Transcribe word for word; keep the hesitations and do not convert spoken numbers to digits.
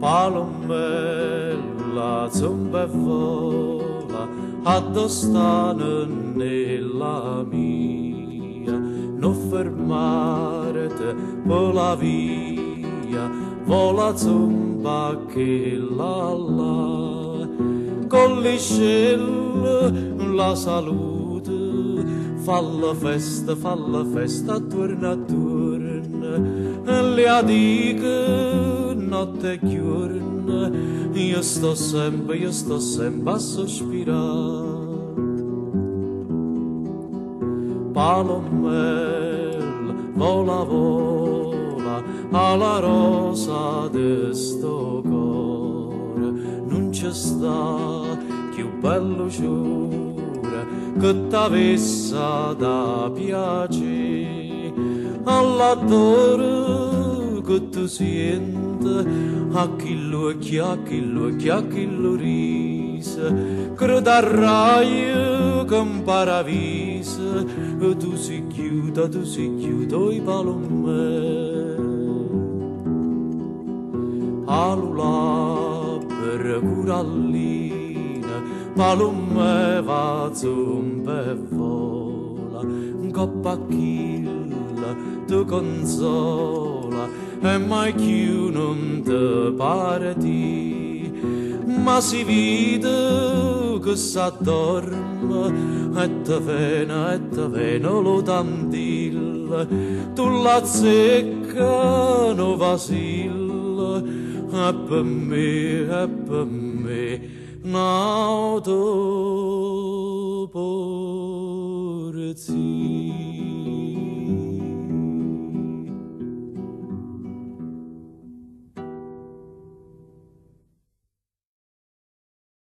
Palomella zumba e vola addostanno nella mia, non fermarti per la via, vola zumba che la la, con l'iscella la salute, falla festa, falla festa, attorno attorno, le adiche notte e giorno, io sto sempre, io sto sempre a sospirare. Palomella, vola, vola, alla rosa de sto cuore, non c'è sta più bello giuro che t'avessa da piacere, all'adoro che tu senti a chi lo occhia, a chi lo occhia, a chi lo rise, crederai che in paradiso tu si chiuda, tu si chiuda i palomè. All'ulabra curallina, palomè va zumba e vola, coppa chilla tu consola, e mai più non te pare di, ma si vede che s'addorme e te vena e te vena lo tandil, tu la zecca no vasil, e per me, e per me n'auto porzi.